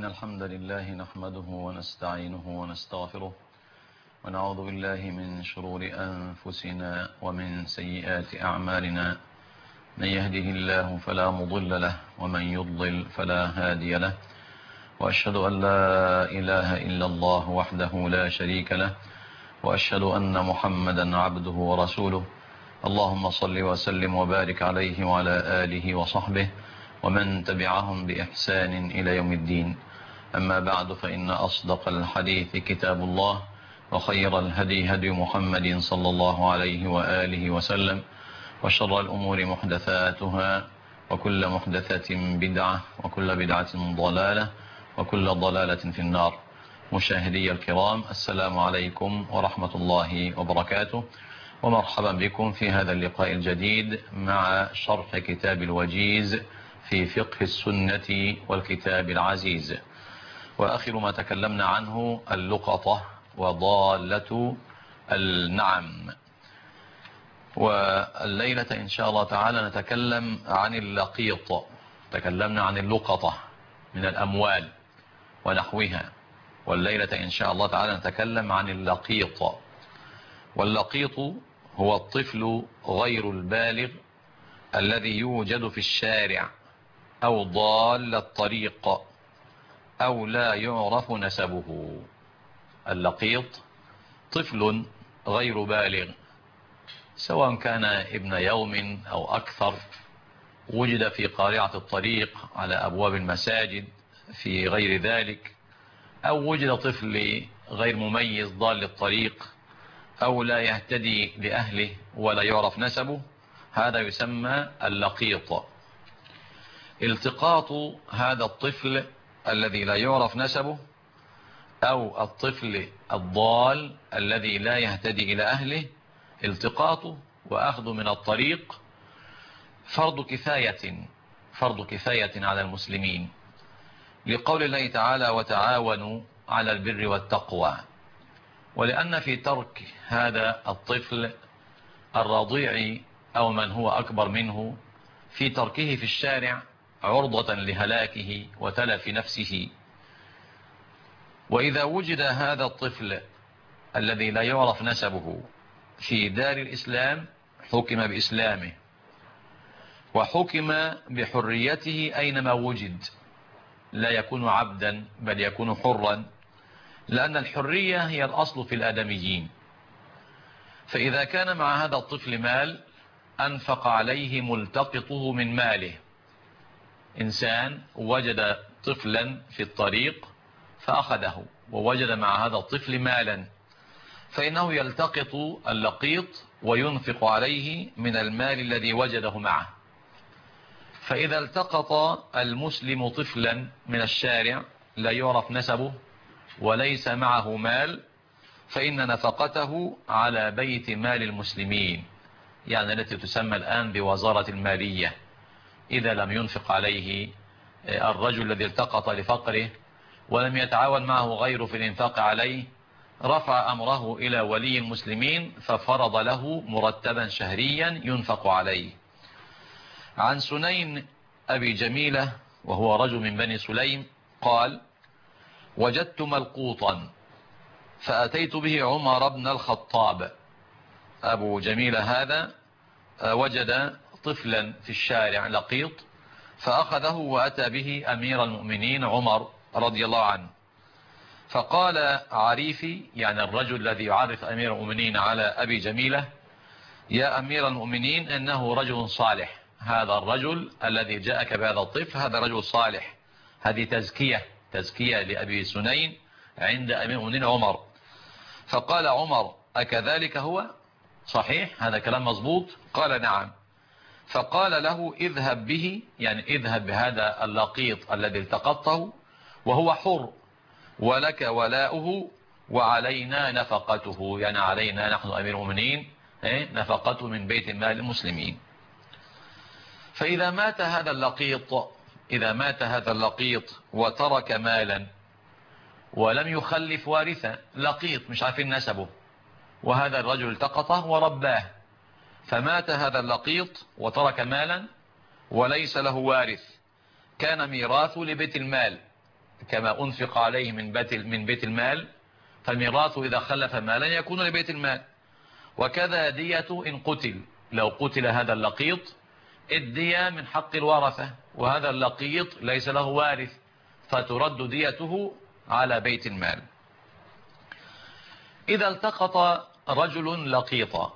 الحمد لله نحمده ونستعينه ونستغفره ونعوذ بالله من شرور أنفسنا ومن سيئات أعمالنا. من يهده الله فلا مضل له ومن يضلل فلا هادي له، وأشهد أن لا إله إلا الله وحده لا شريك له، وأشهد أن محمدا عبده ورسوله. اللهم صل وسلم وبارك عليه وعلى آله وصحبه ومن تبعهم بإحسان إلى يوم الدين. أما بعد، فإن أصدق الحديث كتاب الله، وخير الهدي هدي محمد صلى الله عليه وآله وسلم، وشر الأمور محدثاتها، وكل محدثة بدعة، وكل بدعة ضلالة، وكل ضلالة في النار. مشاهدي الكرام، السلام عليكم ورحمة الله وبركاته، ومرحبا بكم في هذا اللقاء الجديد مع شرح كتاب الوجيز في فقه السنة والكتاب العزيز. وآخر ما تكلمنا عنه اللقطة وضالة النعم. والليلة إن شاء الله تعالى نتكلم عن اللقيط. تكلمنا عن اللقطة من الأموال ونحوها، والليلة إن شاء الله تعالى نتكلم عن اللقيط. واللقيط هو الطفل غير البالغ الذي يوجد في الشارع أو ضال الطريق أو لا يعرف نسبه. اللقيط طفل غير بالغ، سواء كان ابن يوم أو أكثر، وجد في قارعة الطريق على أبواب المساجد في غير ذلك، أو وجد طفل غير مميز ضال الطريق أو لا يهتدي لأهله ولا يعرف نسبه. هذا يسمى اللقيط. التقاط هذا الطفل الذي لا يعرف نسبه أو الطفل الضال الذي لا يهتدي إلى أهله، التقاطه وأخذه من الطريق فرض كفاية على المسلمين، لقول الله تعالى: وتعاونوا على البر والتقوى. ولأن في ترك هذا الطفل الرضيع أو من هو أكبر منه، في تركه في الشارع عرضة لهلاكه وتلف نفسه. وإذا وجد هذا الطفل الذي لا يعرف نسبه في دار الإسلام، حكم بإسلامه وحكم بحريته أينما وجد، لا يكون عبدا بل يكون حرا، لأن الحرية هي الأصل في الآدميين. فإذا كان مع هذا الطفل مال، أنفق عليه ملتقطه من ماله. إنسان وجد طفلا في الطريق فأخذه، ووجد مع هذا الطفل مالا، فإنه يلتقط اللقيط وينفق عليه من المال الذي وجده معه. فإذا التقط المسلم طفلا من الشارع لا يعرف نسبه وليس معه مال، فإن نفقته على بيت مال المسلمين، يعني التي تسمى الآن بوزارة المالية. إذا لم ينفق عليه الرجل الذي التقط لفقره ولم يتعاون معه غيره في الانفاق عليه، رفع أمره إلى ولي المسلمين ففرض له مرتبا شهريا ينفق عليه. عن سنين أبي جميلة وهو رجل من بني سليم قال: وجدت ملقوطا فأتيت به عمر بن الخطاب. أبو جميلة هذا وجد طفلا في الشارع لقيط، فأخذه وأتى به أمير المؤمنين عمر رضي الله عنه. فقال عريفي، يعني الرجل الذي يعرف أمير المؤمنين على أبي جميلة: يا أمير المؤمنين، إنه رجل صالح. هذا الرجل الذي جاءك بهذا الطفل هذا رجل صالح. هذه تزكية لأبي سنين عند أمير المؤمنين عمر. فقال عمر: أكذلك هو؟ صحيح هذا كلام مظبوط؟ قال: نعم. فقال له: اذهب به، يعني اذهب بهذا اللقيط الذي التقطه وهو حر، ولك ولاؤه وعلينا نفقته، يعني علينا نحن أمير المؤمنين نفقته من بيت المال المسلمين. فإذا مات هذا اللقيط وترك مالا ولم يخلف وارثا، لقيط مش عارفين نسبه، وهذا الرجل التقطه ورباه، فمات هذا اللقيط وترك مالا وليس له وارث، كان ميراثه لبيت المال، كما أنفق عليه من بيت المال، فالميراث إذا خلف مالا يكون لبيت المال. وكذا دية إن قتل، لو قتل هذا اللقيط الدية من حق الورثة، وهذا اللقيط ليس له وارث، فترد ديته على بيت المال. إذا التقط رجل لقيطا،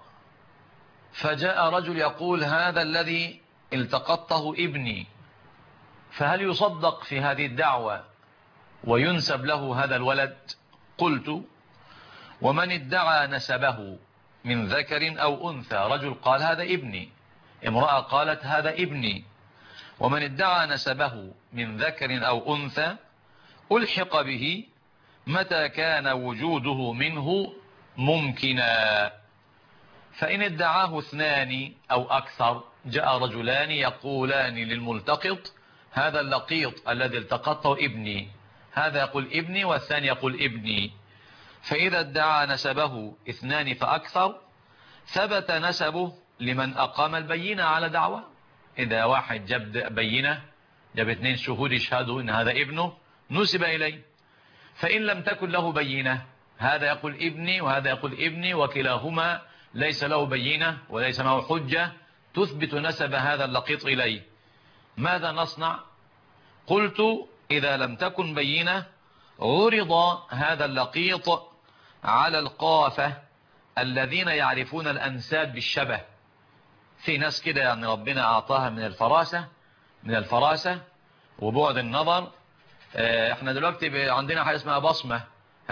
فجاء رجل يقول هذا الذي التقطه ابني، فهل يصدق في هذه الدعوة وينسب له هذا الولد؟ قلت: ومن ادعى نسبه من ذكر أو أنثى، رجل قال هذا ابني، امرأة قالت هذا ابني، ومن ادعى نسبه من ذكر أو أنثى ألحق به متى كان وجوده منه ممكنا. فإن ادعاه اثنان أو أكثر، جاء رجلان يقولان للملتقط هذا اللقيط الذي التقطه ابني، هذا يقول ابني والثاني يقول ابني، فإذا ادعى نسبه اثنان فأكثر ثبت نسبه لمن أقام البينة على دعوة. إذا واحد جاب بينة، جاب 2 شهود يشهدوا إن هذا ابنه، نسب إليه. فإن لم تكن له بينة، هذا يقول ابني وهذا يقول ابني، وكلاهما ليس له بينة وليس معه حجة تثبت نسب هذا اللقيط إليه، ماذا نصنع؟ قلت: إذا لم تكن بينة عرض هذا اللقيط على القافة الذين يعرفون الأنساب بالشبه. في ناس كده يعني ربنا أعطاها من الفراسة وبعد النظر. احنا دلوقتي عندنا حاجة اسمها بصمة،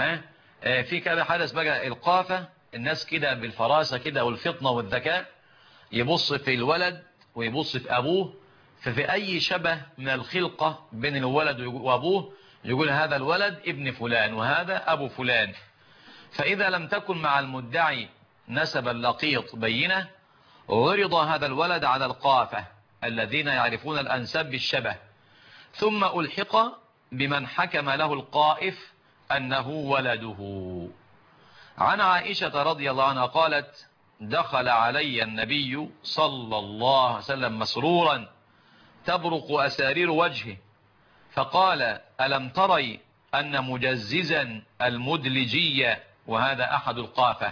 في كده حدث بقى القافة، الناس كده بالفراسة كده والفطنة والذكاء يبص في الولد ويبص في أبوه، ففي أي شبه من الخلقة بين الولد وأبوه يقول هذا الولد ابن فلان وهذا أبو فلان. فإذا لم تكن مع المدعي نسب اللقيط بينة عرض هذا الولد على القافة الذين يعرفون الأنساب بالشبه، ثم ألحق بمن حكم له القائف أنه ولده. عن عائشة رضي الله عنها قالت: دخل علي النبي صلى الله عليه وسلم مسرورا تبرق أسارير وجهه، فقال: ألم تري أن مجززا المدلجية، وهذا أحد القافة،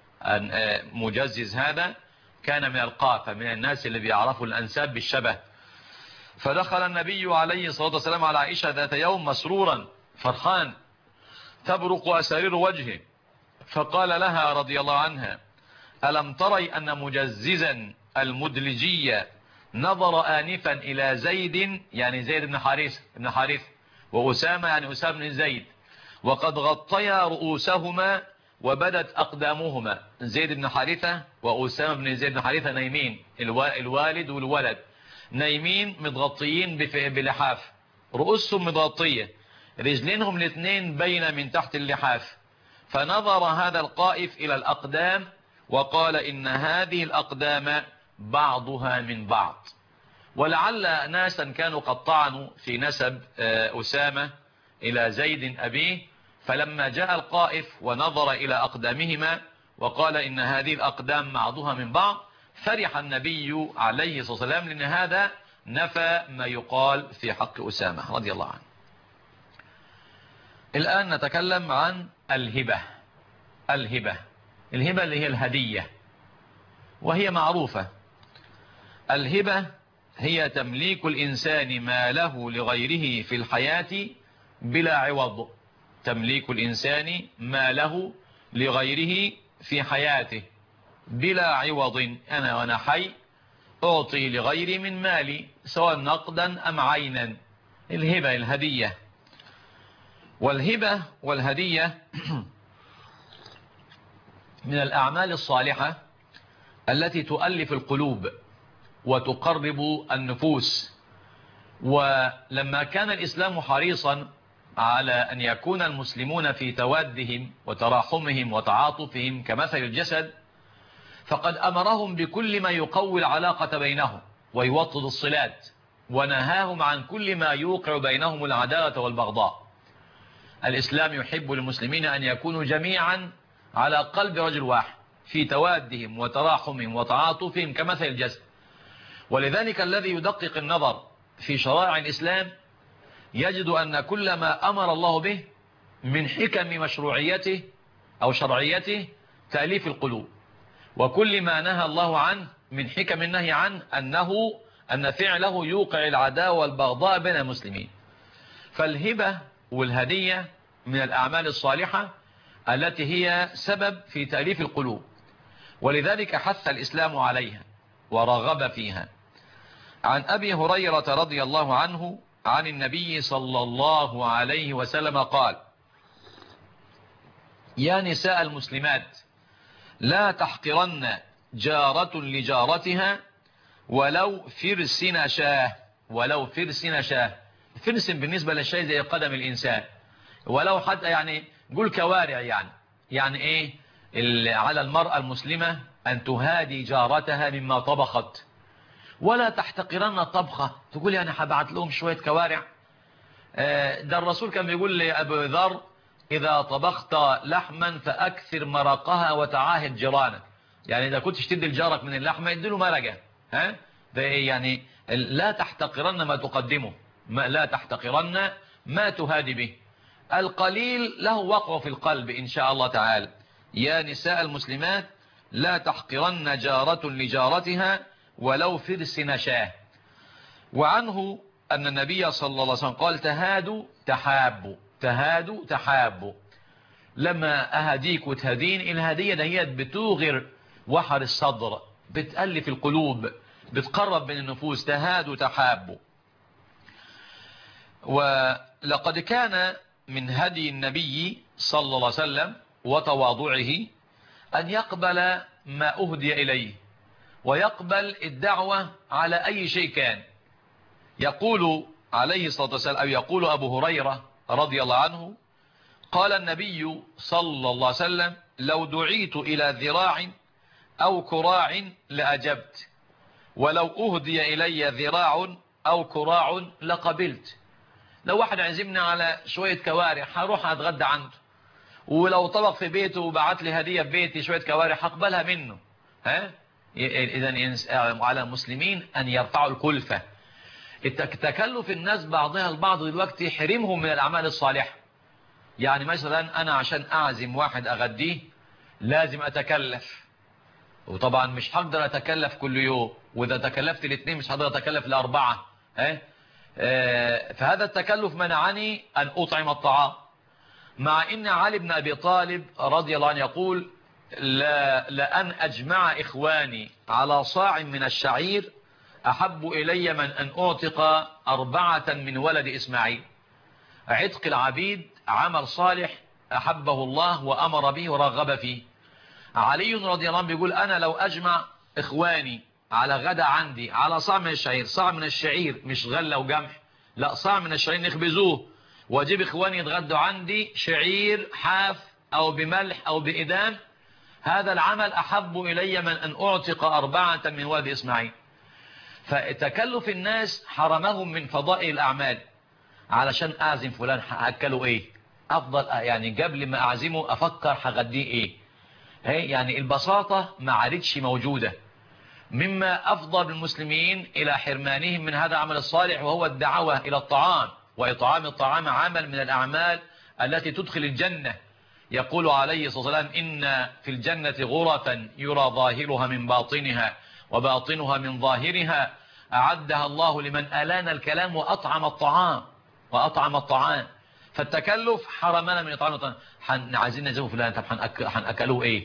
مجزز هذا كان من القافة، من الناس اللي بيعرفوا الأنساب بالشبه. فدخل النبي عليه الصلاة والسلام على عائشة ذات يوم مسرورا فرحان تبرق أسارير وجهه، فقال لها رضي الله عنها: ألم تري أن مجززا المدلجية نظر آنفا إلى زيد، يعني زيد بن حارث، وأسامة يعني أسامة بن زيد، وقد غطيا رؤوسهما وبدت أقدامهما. زيد بن حارثة وأسامة بن زيد بن حارثة نايمين، الوالد والولد نايمين متغطيين بلحاف، رؤوسهم متغطية، رجلينهم الاثنين بين من تحت اللحاف. فنظر هذا القائف إلى الأقدام وقال: إن هذه الأقدام بعضها من بعض. ولعل ناسا كانوا قد طعنوا في نسب أسامة إلى زيد أبيه، فلما جاء القائف ونظر إلى أقدامهما وقال: إن هذه الأقدام بعضها من بعض، فرح النبي عليه الصلاة والسلام، لأن هذا نفى ما يقال في حق أسامة رضي الله عنه. الآن نتكلم عن الهبة اللي هي الهدية، وهي معروفة. الهبة هي تمليك الإنسان ما له لغيره في الحياة بلا عوض، تمليك الإنسان ما له لغيره في حياته بلا عوض. أنا وأنا حي أعطي لغيري من مالي سواء نقدا أم عينا، الهبة الهدية. والهبة والهدية من الأعمال الصالحة التي تؤلف القلوب وتقرب النفوس. ولما كان الإسلام حريصا على أن يكون المسلمون في توادهم وتراحمهم وتعاطفهم كمثل الجسد، فقد أمرهم بكل ما يقوي العلاقة بينهم ويوطد الصلات، ونهاهم عن كل ما يوقع بينهم العداوة والبغضاء. الإسلام يحب للمسلمين أن يكونوا جميعا على قلب رجل واحد في توادهم وتراحمهم وتعاطفهم كمثل الجسد. ولذلك الذي يدقق النظر في شرائع الإسلام يجد أن كل ما أمر الله به من حكم مشروعيته أو شرعيته تأليف القلوب، وكل ما نهى الله عنه من حكم النهي عنه أن فعله يوقع العداوة والبغضاء بين المسلمين. فالهبة والهدية من الأعمال الصالحة التي هي سبب في تأليف القلوب، ولذلك حث الإسلام عليها ورغب فيها. عن أبي هريرة رضي الله عنه عن النبي صلى الله عليه وسلم قال: يا نساء المسلمات لا تحقرن جارة لجارتها ولو فرسن شاه. ولو فرسن شاه، فرسن بالنسبة للشيء زي قدم الإنسان، ولو حتى يعني قول كوارع، يعني إيه على المرأة المسلمة أن تهادي جارتها مما طبخت، ولا تحتقرن طبخة تقول يعني هبعت لهم شوية كوارع. ده الرسول كان بيقول لأبو ذر: إذا طبخت لحما فأكثر مرقها وتعاهد جيرانك. يعني إذا كنت تدي لجارك من اللحمة يديله مرقة. ده يعني لا تحتقرن ما تقدمه، لا تحتقرن ما تهادي به. القليل له وقع في القلب إن شاء الله تعالى. يا نساء المسلمات لا تحقرن جارة لجارتها ولو فرسن شاه. وعنه أن النبي صلى الله عليه وسلم قال: تهادوا تحابوا. تهادوا تحابوا. لما أهديك وتهدين، الهدية دهيت بتوغر وحر الصدر، بتألف القلوب، بتقرب من النفوس. تهادوا تحابوا. ولقد كان من هدي النبي صلى الله عليه وسلم وتواضعه أن يقبل ما أهدي إليه، ويقبل الدعوة على أي شيء كان. يقول عليه الصلاة والسلام، أو يقول أبو هريرة رضي الله عنه: قال النبي صلى الله عليه وسلم: لو دعيت إلى ذراع أو كراع لأجبت، ولو أهدي إلي ذراع أو كراع لقبلت. لو واحد عزمني على شوية كوارع هروح أتغدى عنده، ولو طبق في بيته وبعت لي هدية في بيتي شوية كوارع هقبلها منه. إذن على المسلمين أن يرفعوا الكلفة. تكلف الناس بعضها البعض دلوقتي حرمهم من الأعمال الصالحة. يعني مثلا أنا عشان أعزم واحد أغديه لازم أتكلف، وطبعا مش هقدر أتكلف كل يوم، وإذا تكلفت الاثنين مش هقدر أتكلف الأربعة. فهذا التكلف منعني أن أطعم الطعام، مع إن علي بن أبي طالب رضي الله عنه يقول: لأن أجمع إخواني على صاع من الشعير أحب إلي من أن أعتق 4 من ولد إسماعيل. عتق العبيد عمل صالح أحبه الله وأمر به ورغب فيه. علي رضي الله عنه بيقول: أنا لو أجمع إخواني على غدا عندي على صاع من الشعير، صاع من الشعير مش غلة وجمح، لا، صاع من الشعير نخبزوه واجيب إخواني يتغدوا عندي شعير حاف أو بملح أو بإدام، هذا العمل أحب إلي من أن أعتق 4 من ولد إسماعيل. فتكلف الناس حرمهم من فضائل الأعمال. علشان أعزم فلان هأكله إيه؟ أفضل يعني قبل ما أعزمه أفكر هغديه إيه؟ يعني البساطة ما عادتش موجودة، مما أفضل المسلمين إلى حرمانهم من هذا العمل الصالح، وهو الدعوة إلى الطعام. وإطعام الطعام عمل من الأعمال التي تدخل الجنة. يقول عليه الصلاة والسلام: إن في الجنة غرفا يرى ظاهرها من باطنها وباطنها من ظاهرها أعدها الله لمن ألان الكلام وأطعم الطعام. وأطعم الطعام. فالتكلف حرمنا من إطعام الطعام. عايزين نعزمه فلان، طب هنأكلوه إيه؟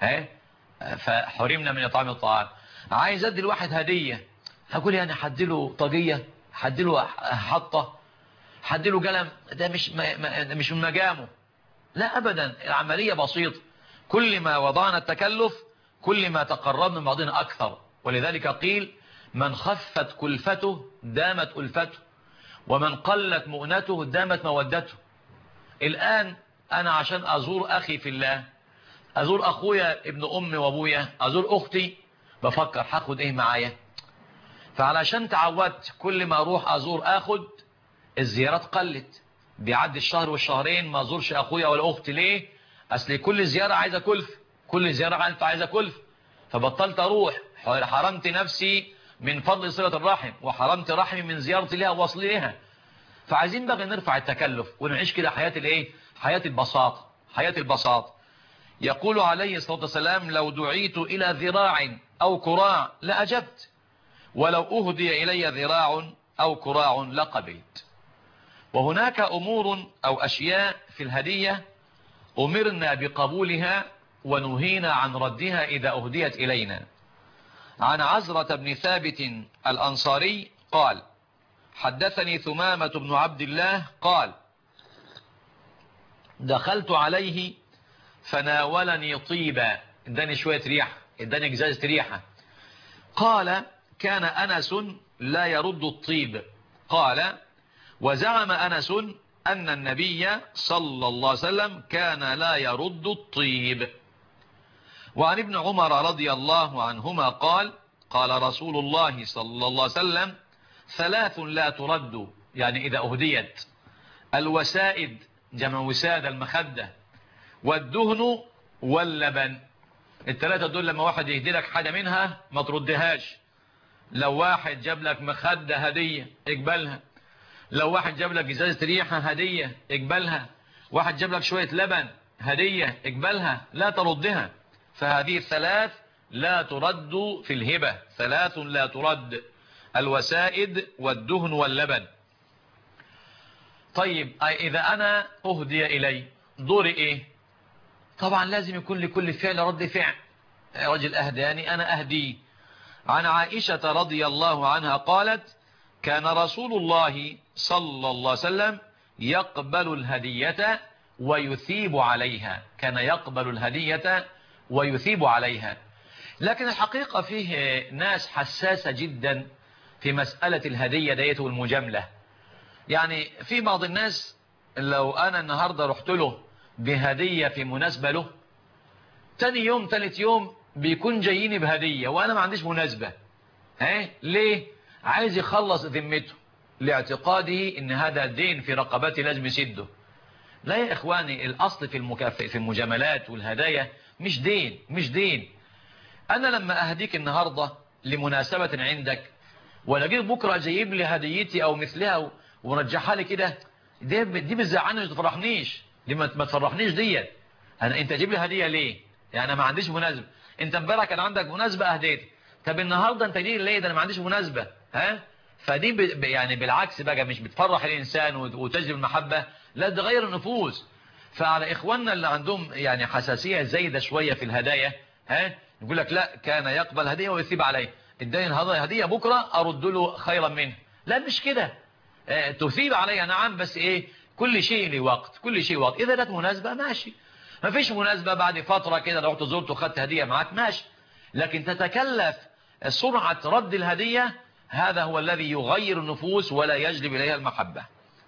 فحرمنا من إطعام الطعام. عايز أدي الواحد هدية، هقول يعني حدله طاقية، حدله حطة، حدله قلم، ده مش من مجامه. لا أبدا، العملية بسيطة. كل ما وضعنا التكلف كل ما تقربنا من بعضنا أكثر. ولذلك قيل: من خفت كلفته دامت ألفته، ومن قلت مؤنته دامت مودته. الآن أنا عشان أزور أخي في الله، أزور أخويا ابن أمي وأبويا، أزور أختي، بفكر هاخد إيه معايا. فعلشان تعودت كل ما أروح أزور أخد، الزيارات قلت، بيعدي الشهر والشهرين ما أزورش أخويا ولا أختي. ليه؟ أصل كل زيارة عايزة كلف، كل زيارة عايزة كلف، فبطلت أروح. حرمت نفسي من فضل صلة الرحم، وحرمت رحمي من زيارتي لها ووصلي لها. فعايزين بقى نرفع التكلف ونعيش كده حياة الايه، حياة البساطة، حياة البساطة. يقول عليه الصلاة والسلام: لو دعيت إلى ذراع أو كراع لأجبت، ولو أهدي إلي ذراع أو كراع لقبلت. وهناك أمور أو أشياء في الهدية أمرنا بقبولها ونهينا عن ردها إذا أهديت إلينا. عن عزرة بن ثابت الأنصاري قال: حدثني ثمامة بن عبد الله قال: دخلت عليه فناولني طيبا، اداني شوية ريحة، اداني جزازة ريحة. قال: كان أنس لا يرد الطيب. قال: وزعم أنس أن النبي صلى الله عليه وسلم كان لا يرد الطيب. وعن ابن عمر رضي الله عنهما قال: قال رسول الله صلى الله عليه وسلم: ثلاث لا ترد، يعني إذا أهديت: الوسائد، جمع وساد المخدة، والدهن، واللبن. الثلاثة دول لما واحد يهدي لك حاجة منها ما تردهاش. لو واحد جاب لك مخدة هدية اقبلها، لو واحد جاب لك ازازة ريحة هدية اقبلها، واحد جاب لك شوية لبن هدية اقبلها، لا تردها. فهذه الثلاث لا ترد في الهبة، ثلاث لا ترد: الوسائد والدهن واللبن. طيب إذا أنا أهدي إلي دوري إيه؟ طبعا لازم يكون لكل فعل رد فعل. رجل أهداني أنا أهدي. عن عائشة رضي الله عنها قالت: كان رسول الله صلى الله عليه وسلم يقبل الهدية ويثيب عليها، كان يقبل الهدية ويثيب عليها. لكن الحقيقة فيه ناس حساسة جدا في مسألة الهدية ديت والمجاملة. يعني في بعض الناس لو أنا النهاردة رحت له بهدية في مناسبة له، تاني يوم تالت يوم بيكون جاييني بهدية وأنا ما عنديش مناسبة. ليه؟ عايز يخلص ذمته لاعتقاده ان هذا دين في رقبتي لازم يسده. لا يا اخواني، الاصل في المجاملات والهدايا مش دين، مش دين. انا لما اهديك النهاردة لمناسبة عندك والاقيك بكرة جايب لي هديتي او مثلها ورجعها لي كده، دي بتزعلني، ما تفرحنيش، دي ما تفرحنيش ديت. انت جيب لي هدية ليه؟ يعني انا ما عنديش مناسبة. انت امبارح كان عندك مناسبة اهديتي، طب النهاردة انت جاي ليه؟ ده انا ما عنديش مناسبة. فدي يعني بالعكس بقى مش بتفرح الانسان وتجلب المحبة، لا تغير النفوس. فعلى اخواننا اللي عندهم يعني حساسية زايدة شوية في الهدايا، يقول لك لا كان يقبل هدية ويثيب عليه، اداني هدية بكرة ارد له خيرا منه. لا مش كده، تثيب عليها نعم، بس ايه، كل شيء له وقت، كل شيء وقت. اذا كانت مناسبة ماشي، ما فيش مناسبة بعد فترة كده رحت زرت وخدت هدية معاك ماشي، لكن تتكلف سرعة رد الهدية، هذا هو الذي يغير النفوس ولا يجلب إليها المحبة.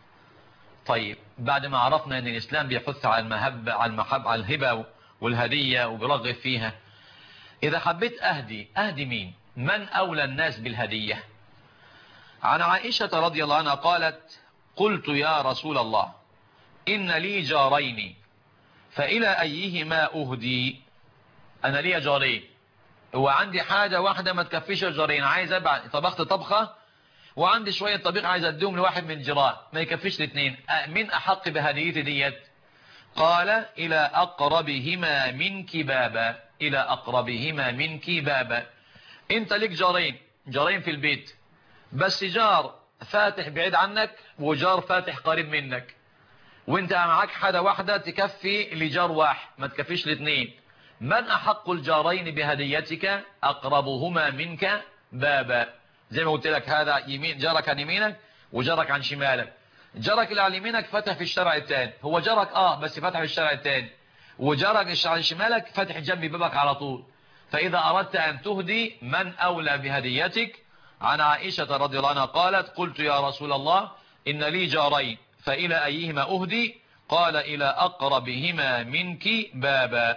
طيب بعد ما عرفنا أن الإسلام بيحث على المحبة، على الهبة والهدية وبيرغب فيها، إذا حبيت أهدي مين؟ من أولى الناس بالهدية؟ عن عائشة رضي الله عنها قالت: قلت يا رسول الله إن لي جارين فإلى أيهما أهدي؟ أنا لي جارين وعندي حاجة واحدة ما تكفيش الجارين، عايز طبخت طبخة وعندي شوية طبيخ عايز اديهم لواحد من الجيران، ما يكفيش الاثنين، من احق بهديتي ديت؟ قال: الى اقربهما منك بابا، الى اقربهما منك بابا. انت ليك جارين في البيت، بس جار فاتح بعيد عنك وجار فاتح قريب منك، وانت معاك حاجة واحدة تكفي لجار واحد ما تكفيش الاثنين، من احق الجارين بهديتك؟ اقربهما منك بابا. زي ما قلت لك، هذا يمين جارك عن يمينك وجارك عن شمالك. جارك اللي عن يمينك فتح في الشارع الثاني، هو جارك بس فتح في الشارع الثاني، وجارك عن شمالك فتح جنب بابك على طول. فإذا أردت أن تهدي، من أولى بهديتك؟ عن عائشة رضي الله عنها قالت: قلت يا رسول الله إن لي جارين فإلى أيهما أهدي؟ قال: إلى أقربهما منك بابا.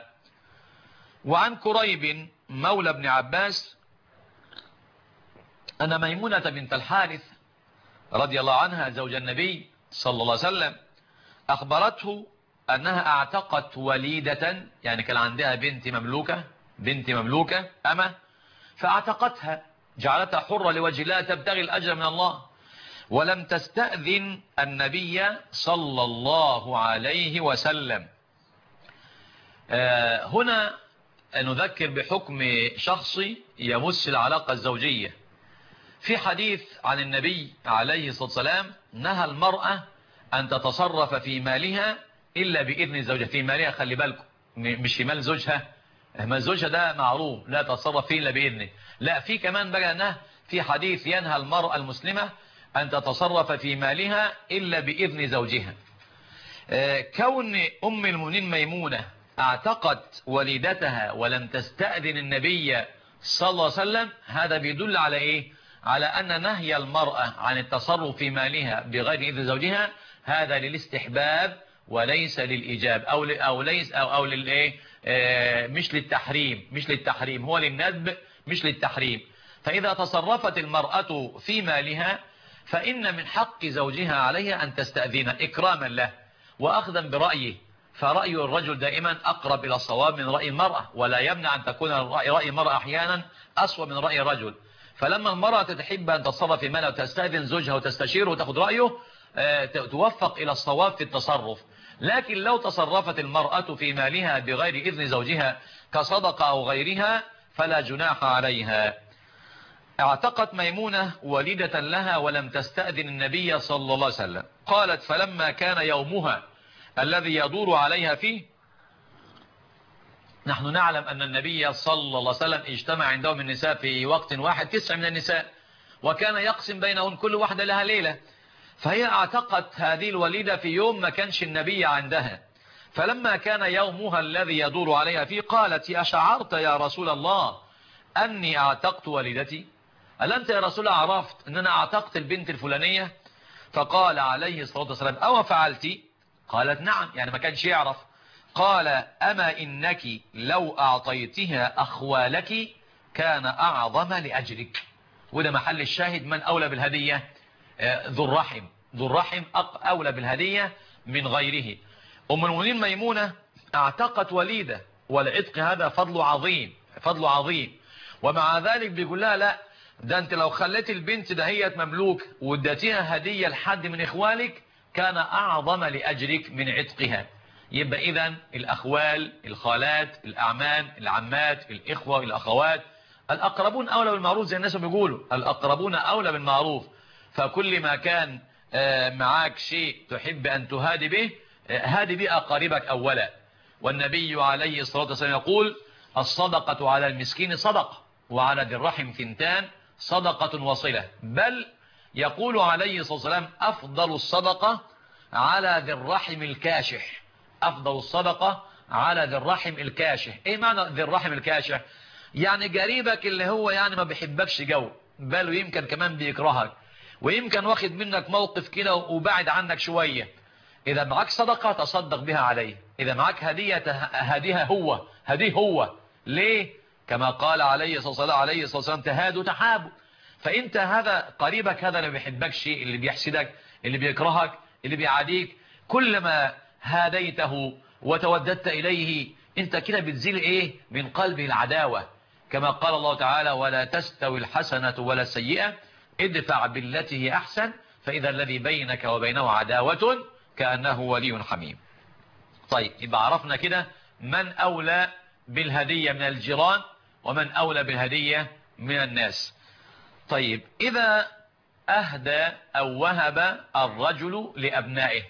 وعن كريب مولى ابن عباس أن ميمونة بنت الحارث رضي الله عنها زوج النبي صلى الله عليه وسلم أخبرته أنها اعتقت وليدة، يعني كان عندها بنت مملوكة أما، فاعتقتها جعلتها حرة لوجه الله تبتغي الأجر من الله. ولم تستأذن النبي صلى الله عليه وسلم. هنا نذكر بحكم شخصي يمس العلاقة الزوجية. في حديث عن النبي عليه الصلاة والسلام نهى المرأة أن تتصرف في مالها إلا بإذن زوجها. في مالها خلي بالكم، مش في مال زوجها، ما زوجها ده معروف لا تتصرف فيه إلا بإذنه، لا، في كمان بقى نهى في حديث ينهى المرأة المسلمة أن تتصرف في مالها إلا بإذن زوجها. كون أم المؤمنين ميمونة اعتقت وليدتها ولم تستأذن النبي صلى الله عليه وسلم، هذا بيدل على إيه؟ على أن نهي المرأة عن التصرف في مالها بغير إذن زوجها هذا للاستحباب وليس للإيجاب أو للإيه، مش للتحريم، هو للندب مش للتحريم. فإذا تصرفت المرأة في مالها فإن من حق زوجها عليها أن تستأذن إكراما له وأخذا برأيه، فرأي الرجل دائما أقرب إلى الصواب من رأي المرأة، ولا يمنع أن تكون رأي المرأة أحيانا أسوأ من رأي الرجل. فلما المرأة تحب أن تتصرف في مالها وتستأذن زوجها وتستشيره وتأخذ رأيه توفق إلى الصواب في التصرف. لكن لو تصرفت المرأة في مالها بغير إذن زوجها كصدقة أو غيرها فلا جناح عليها. اعتقت ميمونة والدة لها ولم تستأذن النبي صلى الله عليه وسلم. قالت فلما كان يومها الذي يدور عليها فيه، نحن نعلم أن النبي صلى الله عليه وسلم اجتمع عندهم النساء في وقت واحد 9 من النساء، وكان يقسم بينهن كل واحدة لها ليلة، فهي اعتقت هذه الوليدة في يوم ما كانش النبي عندها. فلما كان يومها الذي يدور عليها فيه قالت أشعرت يا رسول الله أني اعتقت والدتي؟ هل أنت يا رسول الله عرفت أن أنا اعتقت البنت الفلانية؟ فقال عليه الصلاة والسلام أو فعلتي؟ قالت نعم، يعني ما كانش يعرف. قال أما إنك لو أعطيتها أخوالك كان أعظم لأجرك. وده محل الشاهد، من أولى بالهدية؟ ذو الرحم أولى بالهدية من غيره. أم المؤمنين ميمونة اعتقت وليدة، والعتق هذا فضل عظيم، ومع ذلك بيقول لها لا، ده انت لو خليت البنت دهيت مملوك واديتيها هدية لحد من اخوالك كان اعظم لاجرك من عتقها. يبقى اذا الاخوال، الخالات، الاعمام، العمات، الاخوة، الاخوات، الاقربون اولى بالمعروف، زي الناس بيقولوا الاقربون اولى بالمعروف. فكل ما كان معاك شيء تحب ان تهادي به هادي به اقاربك اولا. والنبي عليه الصلاة والسلام يقول الصدقة على المسكين صدقة وعلى ذي الرحم ثنتان صدقة وصلة. بل يقول عليه الصلاة والسلام أفضل الصدقة على ذي الرحم الكاشح. أفضل الصدقة على ذي الرحم الكاشح. إيه معنى ذي الرحم الكاشح؟ يعني قريبك اللي هو يعني ما بيحبكش جو، بل ويمكن كمان بيكرهك، ويمكن واخد منك موقف كده وبعد عنك شوية. إذا معك صدقة تصدق بها عليه، إذا معك هدية هديه هو. ليه؟ كما قال عليه الصلاة والسلام تهادوا تحابوا. فانت هذا قريبك هذا اللي ما بيحبكش، اللي بيحسدك، اللي بيكرهك، اللي بيعاديك، كلما هاديته وتوددت اليه انت كده بتزيل ايه من قلبه العداوة. كما قال الله تعالى ولا تستوي الحسنة ولا السيئة ادفع بالتي هي احسن فاذا الذي بينك وبينه عداوة كأنه ولي حميم. طيب يبقى عرفنا كده من أولى بالهدية من الجيران ومن أولى بالهدية من الناس. طيب إذا أهدى أو وهب الرجل لأبنائه،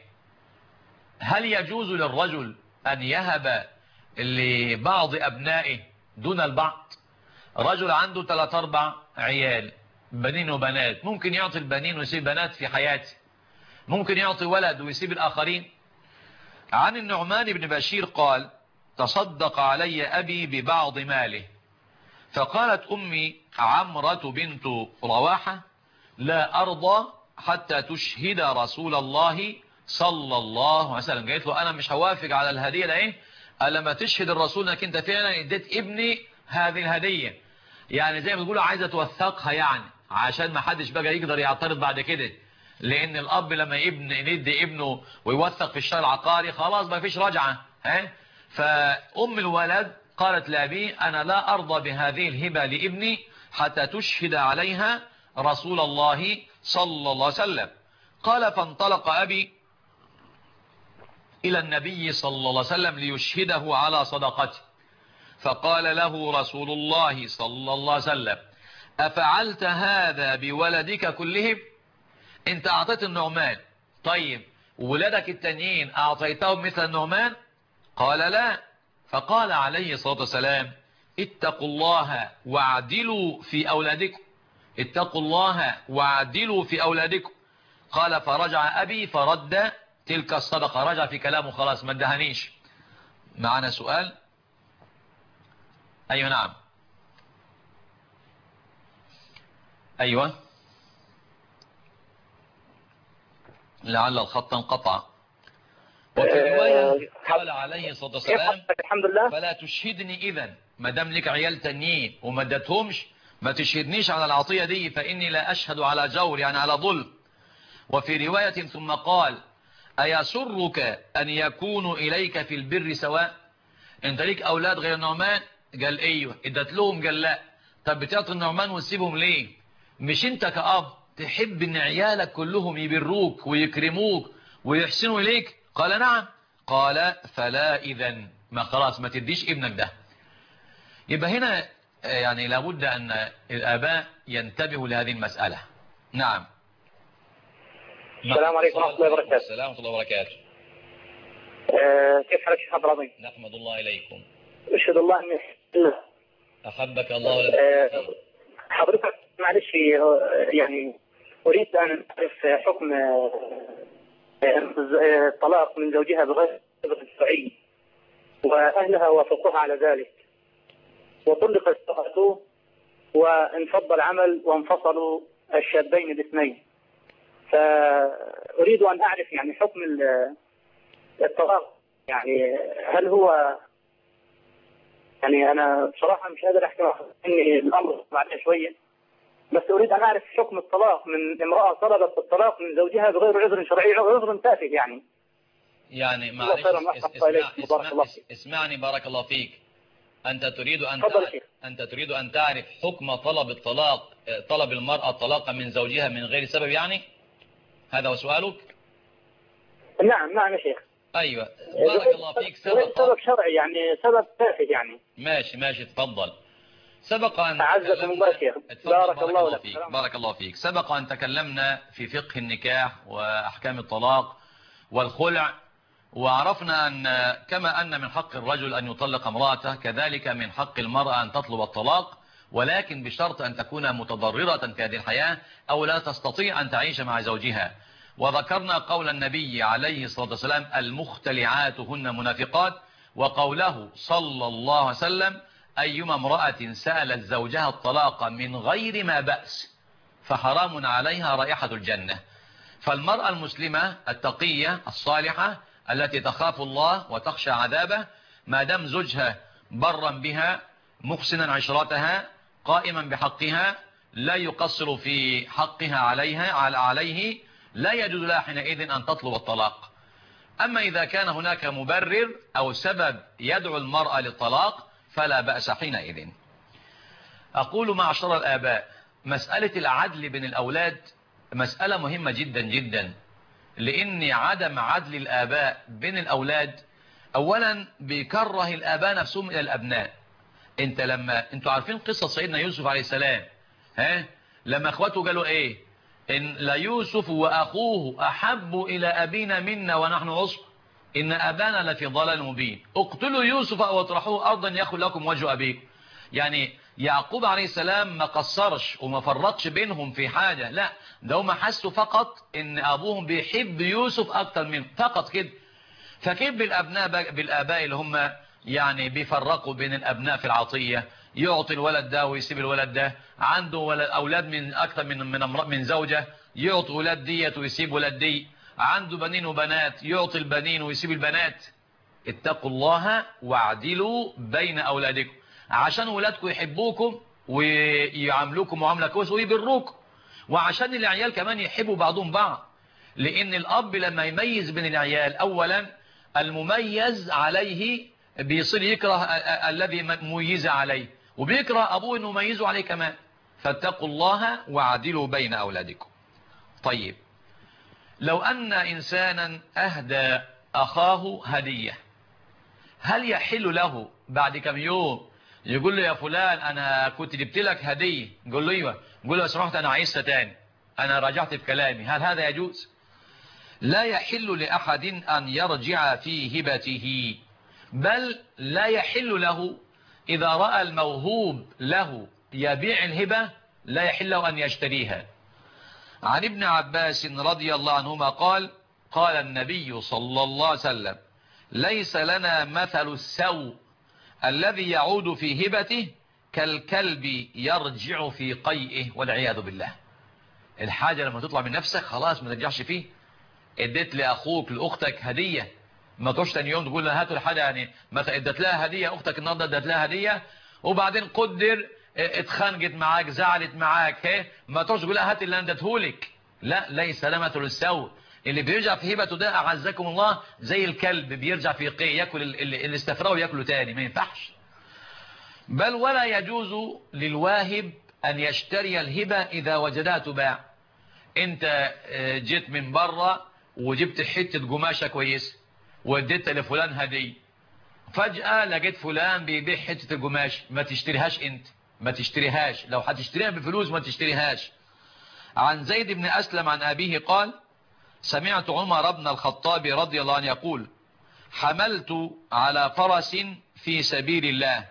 هل يجوز للرجل أن يهب لبعض أبنائه دون البعض؟ رجل عنده 3-4 عيال بنين وبنات، ممكن يعطي البنين ويسيب بنات في حياته، ممكن يعطي ولد ويسيب الآخرين. عن النعمان بن بشير قال تصدق علي أبي ببعض ماله، فقالت أمي عمرة بنت رواحة لا أرضى حتى تشهد رسول الله صلى الله عليه وسلم. قالت له أنا مش هوافق على الهدية ده إيه ألا ما تشهد الرسول أنك أنت فعلا اديت ابني هذه الهدية. يعني زي ما تقولوا عايزة توثقها، يعني عشان ما حدش بقى يقدر يعترض بعد كده، لأن الأب لما يدي ابنه ويوثق في الشهر العقاري خلاص ما فيش رجعة. فأم الولد قالت لأبي أنا لا أرضى بهذه الهبة لابني حتى تشهد عليها رسول الله صلى الله عليه وسلم. قال فانطلق أبي إلى النبي صلى الله عليه وسلم ليشهده على صدقته، فقال له رسول الله صلى الله عليه وسلم أفعلت هذا بولدك كلهم؟ انت أعطيت النعمان، طيب ولادك التانيين أعطيتهم مثل النعمان؟ قال لا. فقال عليه الصلاة والسلام اتقوا الله واعدلوا في أولادكم، اتقوا الله واعدلوا في أولادكم. قال فرجع أبي فرد تلك الصدقة، رجع في كلامه خلاص ما ادهنيش. معنا سؤال؟ أيوة نعم. أيوة لعل الخط انقطع. وفي رواية قال عليه الصلاة والسلام الحمد لله فلا تشهدني إذن، ما دام لك عيال تانيين وما ادتهمش ما تشهدنيش على العطية دي، فإني لا أشهد على جور يعني على ظلم. وفي رواية ثم قال أيسرك أن يكونوا إليك في البر سواء؟ انت ليك أولاد غير النعمان؟ قال ايوه. ادت لهم؟ قال لا. طب بتعطي النعمان وتسيبهم ليه؟ مش انت كأب تحب ان عيالك كلهم يبروك ويكرموك ويحسنوا اليك؟ قال نعم. قال فلا اذن، ما خلاص ما تديش ابنك ده. يبقى هنا يعني لابد ان الاباء ينتبهوا لهذه المسألة. نعم. السلام عليكم ورحمة الله وبركاته. السلام ورحمة الله وبركاته. كيف حالك شيخ عبد العظيم؟ نحمد الله إليكم. أشهد الله أني أحبك الله. حضرتك معلش يعني أريد أن أعرف حكم الطلاق من زوجها بغير إذن شرعي، وأهلها وافقوها على ذلك، وطلقت امرأته وانفض العمل وانفصلوا الشابين الاثنين. فأريد أن أعرف يعني حكم الطلاق، يعني هل هو يعني أنا بصراحة مش قادر أحكي إني الأمر بعدها شوية، بس أريد أن أعرف حكم الطلاق من امرأة طلبت الطلاق من زوجها بغير عذر شرعي أو عذر تافه يعني معلش اسمعني بارك الله فيك. أنت تريد أن تعرف حكم طلب الطلاق، طلب المرأة الطلاق من زوجها من غير سبب، يعني هذا هو سؤالك؟ نعم يا شيخ. أيوة بارك الله فيك. سبب شرعي يعني سبب تافه يعني. ماشي تفضل. سبق أن أعزكم الله شيخ. بارك الله فيك. سبق أن تكلمنا في فقه النكاح وأحكام الطلاق والخلع، وعرفنا أن كما أن من حق الرجل أن يطلق امرأته كذلك من حق المرأة أن تطلب الطلاق، ولكن بشرط أن تكون متضررة في هذه الحياة أو لا تستطيع أن تعيش مع زوجها. وذكرنا قول النبي عليه الصلاة والسلام المختلعات هن منافقات، وقوله صلى الله عليه وسلم أيما امرأة سألت زوجها الطلاق من غير ما بأس فحرام عليها رائحة الجنة. فالمرأة المسلمة التقية الصالحة التي تخاف الله وتخشى عذابه ما دام زوجها برا بها محسنا عشرتها قائما بحقها لا يقصر في حقها عليه لا يجوز لها حينئذ أن تطلب الطلاق. أما إذا كان هناك مبرر أو سبب يدعو المرأة للطلاق فلا بأس حينئذ. أقول معشر الآباء مسألة العدل بين الأولاد مسألة مهمة جدا جدا، لأن عدم عدل الآباء بين الأولاد أولا بيكره الآباء نفسهم إلى الأبناء. انتوا عارفين قصة سيدنا يوسف عليه السلام، لما اخواته قالوا ايه؟ إن ليوسف وأخوه أحب إلى أبينا منا ونحن عصبة إن أبانا لفي ضلال مبين اقتلوا يوسف أو اطرحوه أرضا يخل لكم وجه أبيكم. يعني يعقوب عليه السلام ما قصرش وما فرطش بينهم في حاجة، لا ده هم حسوا فقط إن أبوهم بيحب يوسف أكتر منه فقط كده. فكيف بالآباء اللي هم يعني بيفرقوا بين الأبناء في العطية، يعطي الولد ده ويسيب الولد ده، عنده أولاد من أكثر من زوجة يعطي ولاد ديت ويسيب ولاد دي، عنده بنين وبنات يعطي البنين ويسيب البنات. اتقوا الله واعدلوا بين أولادكم عشان ولادكم يحبوكم ويعاملوكم معاملة كويسة ويبروكم، وعشان العيال كمان يحبوا بعضهم بعض. لأن الأب لما يميز بين العيال أولا المميز عليه بيصير يكره الذي مميز عليه وبيكره أبوه إنه ميزه عليه كمان. فاتقوا الله واعدلوا بين أولادكم. طيب لو أن إنسانا أهدى أخاه هدية، هل يحل له بعد كم يوم يقول له يا فلان أنا كنت جبت لك هدية، يقول له ايوه، يقول له سمحت أنا عايزها تاني، أنا راجعت في كلامي، هل هذا يجوز؟ لا يحل لأحد أن يرجع في هبته، بل لا يحل له إذا رأى الموهوب له يبيع الهبة لا يحل له أن يشتريها. عن ابن عباس رضي الله عنهما قال قال النبي صلى الله عليه وسلم ليس لنا مثل السوء الذي يعود في هبته كالكلب يرجع في قيئه، والعياذ بالله. الحاجة لما تطلع من نفسك خلاص ما ترجعش فيه. اديت لأخوك لأختك هدية، ما تروحش تاني يوم تقول لها هاتوا الحاجة، يعني مثلا اديت لها هدية أختك النهارده اديت لها هدية وبعدين قدر اتخانقت معاك زعلت معاك، ما تروحش تقول لها هات اللي انا اديتهولك. لا، ليس لنا مثل السوء. اللي بيرجع في هبته ده أعزكم الله زي الكلب بيرجع في قيء ياكل اللي استفراه وياكله تاني، ما ينفعش. بل ولا يجوز للواهب أن يشتري الهبة إذا وجدها تباع. انت جيت من بره وجبت حتة قماشة كويسة واديتها لفلان هدية، فجأة لقيت فلان بيبيع حتة القماش، ما تشتريهاش انت، ما تشتريهاش، لو هتشتريها بفلوس ما تشتريهاش. عن زيد بن أسلم عن أبيه قال سمعت عمر بن الخطاب رضي الله عنه يقول حملت على فرس في سبيل الله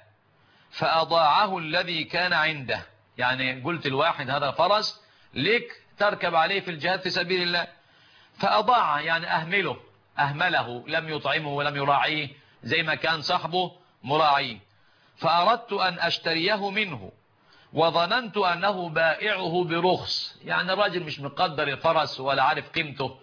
فأضاعه الذي كان عنده، يعني قلت الواحد هذا فرس لك تركب عليه في الجهاد في سبيل الله، فأضاع يعني أهمله، لم يطعمه ولم يراعيه زي ما كان صاحبه مراعيه، فأردت أن أشتريه منه وظننت أنه بائعه برخص، يعني الراجل مش مقدر الفرس ولا عارف قيمته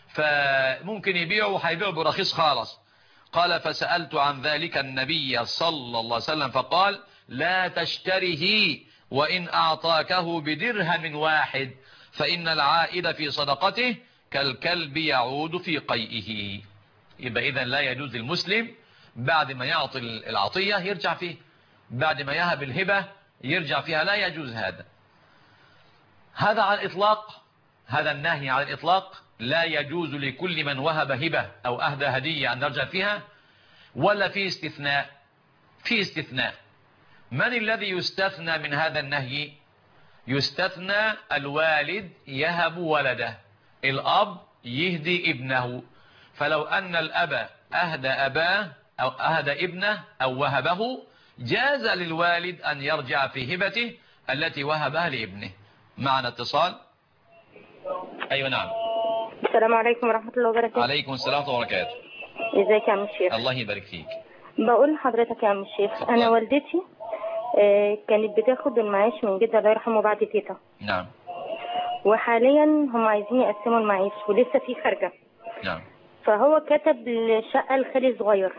فممكن يبيعه وهيبيعه برخيص خالص. قال فسألت عن ذلك النبي صلى الله عليه وسلم فقال لا تشتره وإن أعطاكه بدرهم واحد فإن العائد في صدقته كالكلب يعود في قيئه. يبقى إذن لا يجوز للمسلم بعد ما يعطي العطية يرجع فيه، بعد ما يهب الهبة يرجع فيها، لا يجوز هذا. هذا على الإطلاق، هذا النهي على الإطلاق لا يجوز لكل من وهب هبة أو أهدى هدية أن نرجع فيها، ولا في استثناء؟ في استثناء. من الذي يستثنى من هذا النهي؟ يستثنى الوالد يهب ولده، الأب يهدي ابنه، فلو أن الأب أهدى أباه أو أهدى ابنه أو وهبه جاز للوالد أن يرجع في هبته التي وهبها لابنه. معنا اتصال. أيوة نعم. السلام عليكم ورحمة الله وبركاته. عليكم السلام ورحمة الله وبركاته. ازيك يا عم الشيخ؟ الله يبارك فيك. بقول لحضرتك يا عم الشيخ أنا والدتي كانت بتاخد المعاش من جدة الله يرحمه بعد تيتا. نعم. وحاليا هم عايزين يقسموا المعاش ولسه في خارجة. نعم. فهو كتب الشقة لخالي صغير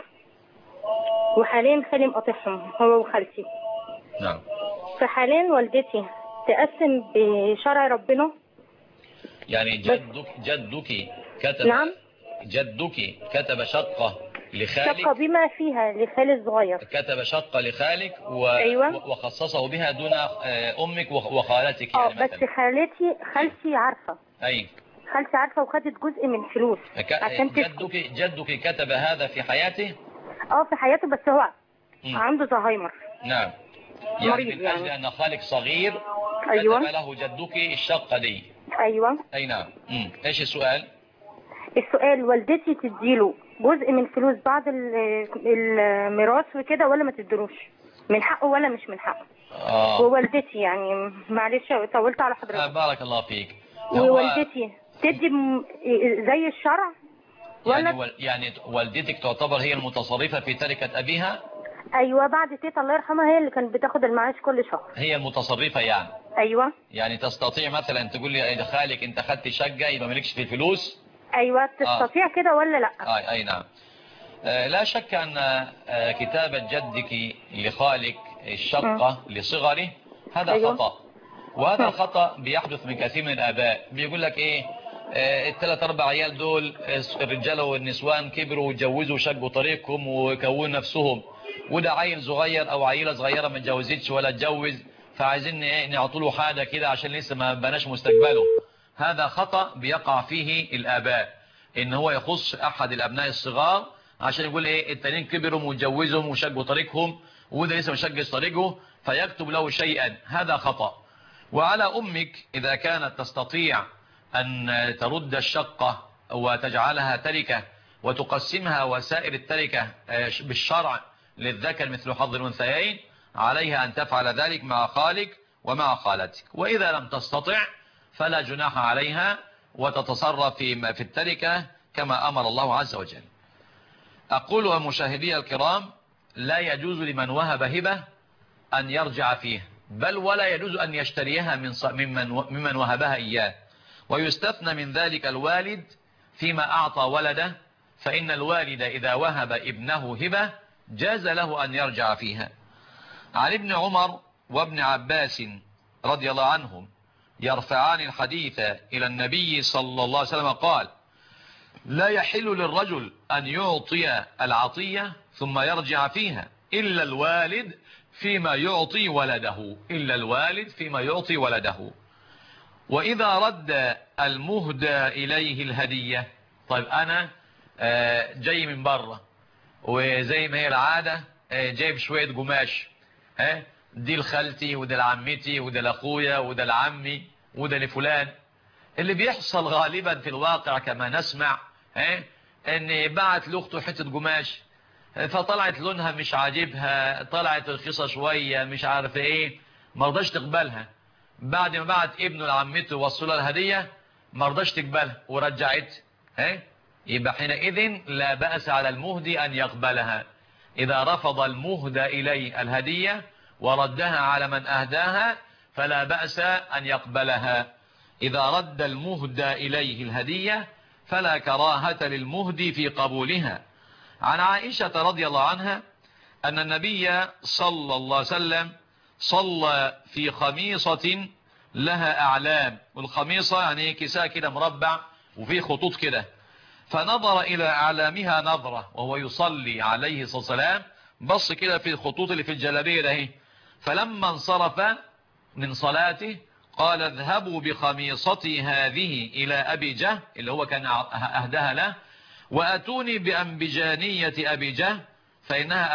وحاليا خالي مقاطعهم هو وخالتي. نعم. فحاليا والدتي تقسم بشرع ربنا. يعني جدك كتب. نعم. جدك كتب شقة لخالك. شقة بما فيها لخالي الصغير. كتب شقة لخالك أيوة. وخصصه بها دون أمك وخالتك يعني بس خالتي عارفة. أي. خالتي عارفة وخدت جزء من فلوس عشان جدك كتب هذا في حياته؟ في حياته، بس هو عنده زهايمر. نعم. يعني من أجل أن خالك صغير. أيوة. كتب له جدك الشقة دي. أيوة. أي نعم. إيش السؤال؟ السؤال والدتي تديله جزء من فلوس بعد الميراث وكده ولا ما تديلوش؟ من حقه ولا مش من حقه؟ ووالدتي يعني معلش طولت على حضرتك. بارك الله فيك. ووالدتي تدي زي الشرع ولا يعني والدتك تعتبر هي المتصرفة في تركة أبيها؟ أيوة، بعد تيتا الله يرحمها هي اللي كانت بتاخد المعاش كل شهر. هي المتصرفة يعني؟ أيوة. يعني تستطيع مثلا تقول لي خالك انت خدت شقة يبقى مالكش في الفلوس؟ أيوة تستطيع كده ولا لا؟ أي نعم. لا شك أن كتابة جدك لخالك الشقة لصغره هذا أيوة. خطأ، وهذا الخطأ بيحدث من كثير من الآباء. بيقول لك إيه الثلاث أربع عيال دول الرجالة والنسوان كبروا وجوزوا وشقوا طريقهم وكونوا نفسهم، وده عيل صغير أو عيلة صغيرة ما اتجوزتش ولا اتجوز، فعايزين نعطوا له حاجة كده عشان لسه ما بناش مستقبله، هذا خطأ بيقع فيه الآباء، إن هو يخص أحد الأبناء الصغار عشان يقول إيه التانيين كبروا وجوزهم وشجوا طريقهم وده لسه مشجج طريقه فيكتب له شيئا، هذا خطأ. وعلى أمك إذا كانت تستطيع أن ترد الشقة وتجعلها تركة وتقسمها وسائر التركة بالشرع للذكر مثل حظ الأنثيين، عليها أن تفعل ذلك مع خالك ومع خالتك. وإذا لم تستطع فلا جناح عليها وتتصرف في التركة كما أمر الله عز وجل. أقول مشاهدي الكرام لا يجوز لمن وهب هبة أن يرجع فيه، بل ولا يجوز أن يشتريها ممن وهبها إياه. ويستثنى من ذلك الوالد فيما أعطى ولده، فإن الوالد إذا وهب ابنه هبة جاز له أن يرجع فيها. عن ابن عمر وابن عباس رضي الله عنهم يرفعان الحديث إلى النبي صلى الله عليه وسلم قال: لا يحل للرجل أن يعطي العطية ثم يرجع فيها إلا الوالد فيما يعطي ولده، إلا الوالد فيما يعطي ولده. وإذا رد المهدى إليه الهدية، طيب أنا جاي من بره وزي ما هي العادة جايب شوية قماش، دي لخالتي وده لعمتي وده لأخويا وده لعمي وده لفلان. اللي بيحصل غالبا في الواقع كما نسمع ان بعت لاخته حته قماش فطلعت لونها مش عاجبها، طلعت رخيصه شويه مش عارف ايه، ما رضاش تقبلها. بعد ما بعت ابنه لعمته وصلها الهديه ما رضاش تقبلها ورجعت، يبقى حينئذ لا بأس على المهدي ان يقبلها. اذا رفض المهدى اليه الهديه وردها على من اهداها فلا بأس ان يقبلها. إذا رد المهدى إليه الهدية فلا كراهة للمهدي في قبولها. عن عائشة رضي الله عنها أن النبي صلى الله عليه وسلم صلى في خميصة لها أعلام، والخميصة يعني كساء كده مربع وفيه خطوط كده، فنظر إلى أعلامها نظرة وهو يصلي عليه الصلاة والسلام، بص كده في الخطوط اللي في الجلابية ده، فلما انصرف من صلاته قال: اذهبوا بخميصتي هذه إلى أبي جهل اللي هو كان أهدها له، وأتوني بأنبجانية أبي جهل فإنها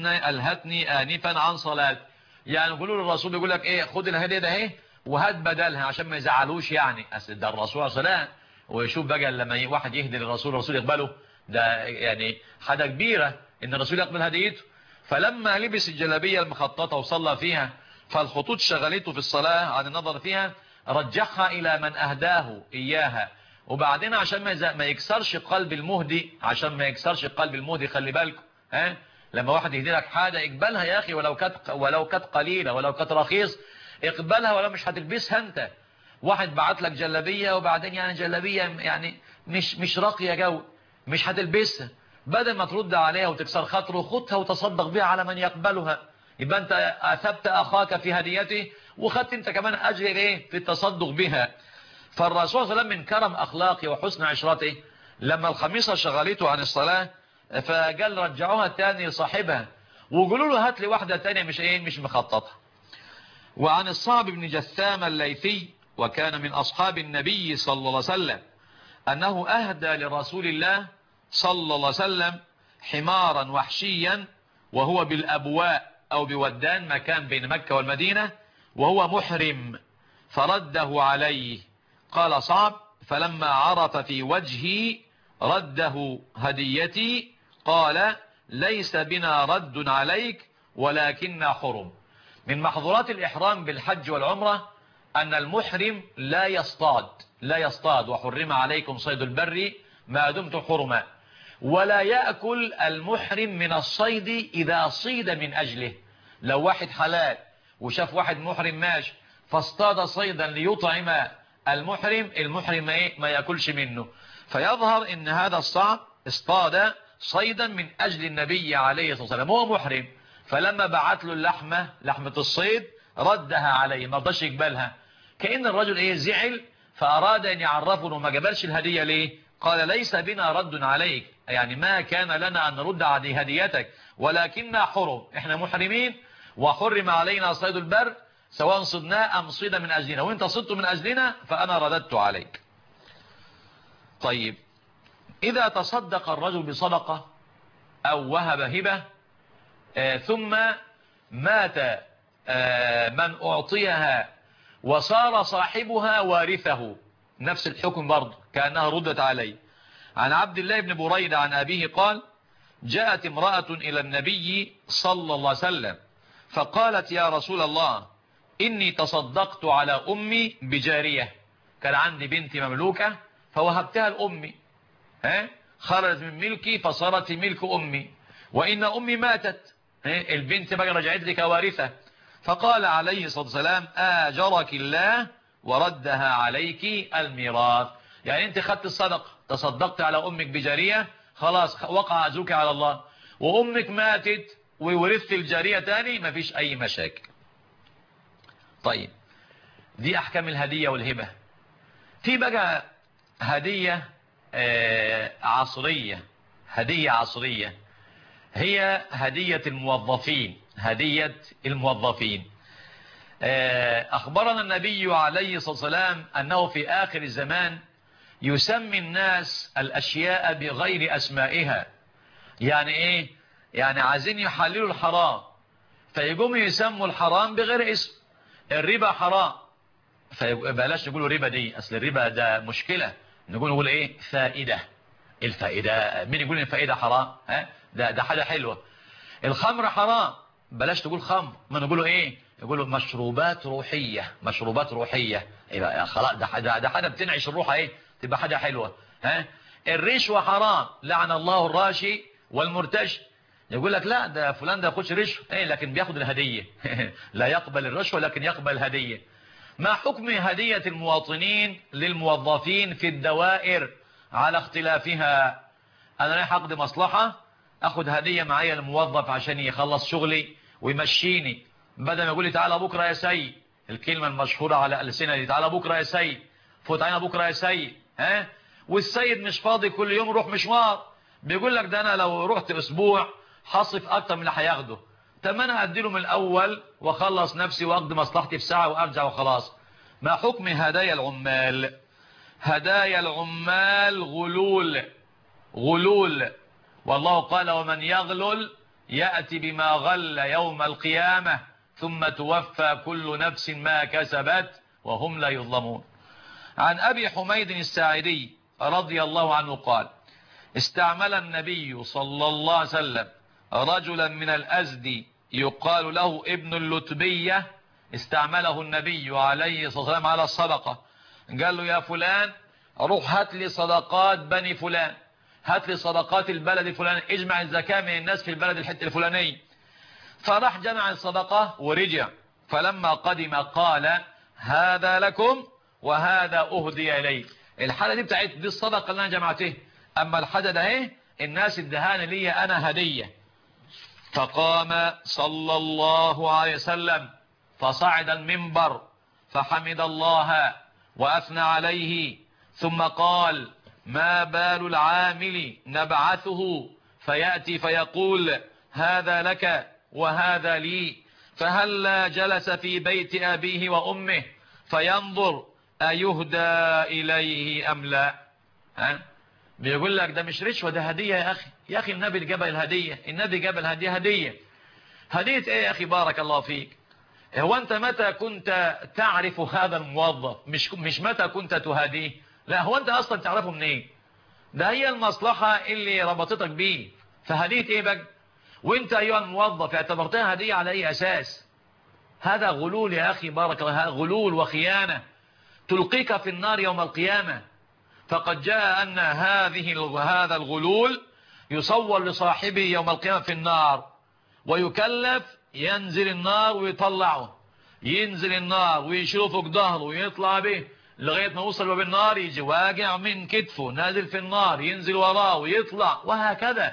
ألهتني آنفا عن صلاة. يعني يقولوا للرسول يقول لك إيه، خد الهدية ده إيه وهات بدلها عشان ما يزعلوش، يعني أصل ده الرسول صلى الله عليه وسلم. ويشوف بقى لما واحد يهدي للرسول الرسول يقبله، ده يعني حاجة كبيرة إن الرسول يقبل هديته. فلما لبس الجلابية المخططة وصلى فيها فالخطوط شغلته في الصلاة عن النظر فيها، رجعها إلى من أهداه إياها. وبعدين عشان ما يكسرش قلب المهدي، عشان ما يكسرش قلب المهدي، خلي بالكم لما واحد يهدي لك حاجة اقبلها يا أخي، ولو كانت قليلة ولو كانت رخيص اقبلها، ولو مش هتلبسها أنت. واحد بعت لك جلابية وبعدين يعني جلابية يعني مش راقية جو، مش هتلبسها، بدل ما ترد عليها وتكسر خاطره خدها وتصدق بها على من يقبلها، يبقى انت اثبت اخاك في هديته وخدت انت كمان اجر ايه في التصدق بها. فالرسول صلى الله عليه وسلم من كرم اخلاقه وحسن عشرته لما الخميصه شغلته عن الصلاه فقال رجعوها تاني لصاحبها وقولوا له هات لي واحده تانية مش مخططه. وعن الصعب بن جثام الليثي وكان من اصحاب النبي صلى الله عليه وسلم انه اهدى لرسول الله صلى الله عليه وسلم حمارا وحشيا وهو بالابواء أو بودان، مكان بين مكة والمدينة، وهو محرم، فرده عليه. قال صعب: فلما عرف في وجهي رده هديتي قال: ليس بنا رد عليك ولكن حرم. من محظورات الإحرام بالحج والعمرة أن المحرم لا يصطاد، وحرم عليكم صيد البر ما دمتم حرما. ولا يأكل المحرم من الصيد إذا صيد من أجله. لو واحد حلال وشاف واحد محرم ماشي فاصطاد صيدا ليطعم المحرم ما يأكلش منه. فيظهر ان هذا الصعب اصطاد صيدا من أجل النبي عليه الصلاة والسلام، هو محرم، فلما بعت له لحمة الصيد ردها عليه، ما رضاش يقبلها. كأن الرجل زعل فأراد أن يعرفه انه ما قبلش الهدية. ليه؟ قال: ليس بنا رد عليك، يعني ما كان لنا أن نرد على هديتك ولكننا حرم، احنا محرمين وحرم علينا صيد البر، سواء صدنا أم صيد من أجلنا، وإنت صدت من أجلنا فأنا رددت عليك. طيب إذا تصدق الرجل بصدقة أو وهب هبة ثم مات من أعطيها وصار صاحبها وارثه، نفس الحكم برضه كأنها ردت عليه. عن عبد الله بن بريدة عن أبيه قال: جاءت امرأة إلى النبي صلى الله عليه وسلم فقالت: يا رسول الله، إني تصدقت على أمي بجارية، كان عندي بنت مملوكة فوهبتها لأمي، خرجت من ملكي فصارت ملك أمي، وإن أمي ماتت، البنت بقى رجعت لي كوارثة. فقال عليه الصلاة والسلام: آجرك الله وردها عليك الميراث. يعني انت خدت الصدقة، تصدقت على أمك بجارية، خلاص وقع أجرك على الله، وأمك ماتت وورثت الجارية تاني، مفيش أي مشاكل. طيب دي أحكام الهدية والهبة. في بقى هدية عصرية، هدية عصرية هي هدية الموظفين. هدية الموظفين أخبرنا النبي عليه الصلاة والسلام أنه في آخر الزمان يسمي الناس الأشياء بغير أسمائها. يعني إيه؟ يعني عايزين يحللوا الحرام فيقوموا يسموا الحرام بغير اسم. الربا حرام فبلاش نقولوا ربا دي، أصل الربا ده مشكلة، نقول إيه؟ فائدة. الفائدة، مين يقول الفائدة حرام؟ ده حاجة حلوة. الخمر حرام، بلاش تقول خمر، ما نقوله ايه؟ يقولوا مشروبات روحية. مشروبات روحية يبقى خلاص ده حاجة بتنعش الروح، ايه تبقى حاجة حلوة. الرشوة حرام، لعن الله الراشي والمرتشي. يقول لك لا ده فلان ده ياخدش رشوة، لكن بياخد الهدية. لا يقبل الرشوة لكن يقبل الهدية. ما حكم هدية المواطنين للموظفين في الدوائر على اختلافها؟ انا رايح اقضي مصلحة، اخد هدية معايا الموظف عشان يخلص شغلي ويمشيني، بدل ما يقول لي تعالى بكرة يا سيد، الكلمة المشهورة على ألسنة دي، تعالى بكرة يا سيد، فوت علينا بكرة يا سيد. والسيد مش فاضي كل يوم يروح مشوار، بيقول لك ده انا لو رحت اسبوع هصرف اكتر من اللي هياخده. طب ما انا اديله من الاول واخلص نفسي واقضي مصلحتي في ساعة وارجع وخلاص. ما حكم هدايا العمال؟ هدايا العمال غلول. غلول، والله قال: ومن يغلل يأتي بما غل يوم القيامة ثم توفى كل نفس ما كسبت وهم لا يظلمون. عن أبي حميد الساعدي رضي الله عنه قال: استعمل النبي صلى الله عليه وسلم رجلا من الأزدي يقال له ابن اللتبية، استعمله النبي عليه الصلاة والسلام على الصدقة. قال له: يا فلان روح هات لي صدقات بني فلان، هات لي صدقات البلد الفلاني، اجمع الزكاة من الناس في البلد الحته الفلانية. فراح جمع الصدقة ورجع، فلما قدم قال: هذا لكم وهذا أهدي إلي. الحاجة دي بتاعت دي الصدقة اللي أنا جمعتها، أما الحاجة ده اهي الناس ادهاني لي أنا هدية. فقام صلى الله عليه وسلم فصعد المنبر فحمد الله وأثنى عليه، ثم قال: ما بال العامل نبعثه فيأتي فيقول هذا لك وهذا لي، فهلا جلس في بيت أبيه وأمه فينظر أيهدى إليه أم لا. بيقول لك ده مش رشوة، ده هدية يا أخي. يا أخي النبي جاب الهدية، النبي جاب الهدية. هدية ايه يا أخي؟ بارك الله فيك. هو أنت متى كنت تعرف هذا الموظف؟ مش متى كنت تهديه، لا هو أنت أصلا تعرفه منين؟ ده هي المصلحة اللي ربطتك بيه، فهدية ايه بقى؟ وانت ايها الموظف اعتبرتها هدية على اي اساس؟ هذا غلول يا اخي، بارك الله، غلول وخيانة تلقيك في النار يوم القيامة. فقد جاء ان هذا الغلول يصور لصاحبه يوم القيامة في النار ويكلف، ينزل النار ويطلعه، ينزل النار ويشيله فوق ظهره ويطلع به لغاية ما يوصل باب النار، يجي واقع من كتفه نازل في النار، ينزل وراه ويطلع، وهكذا.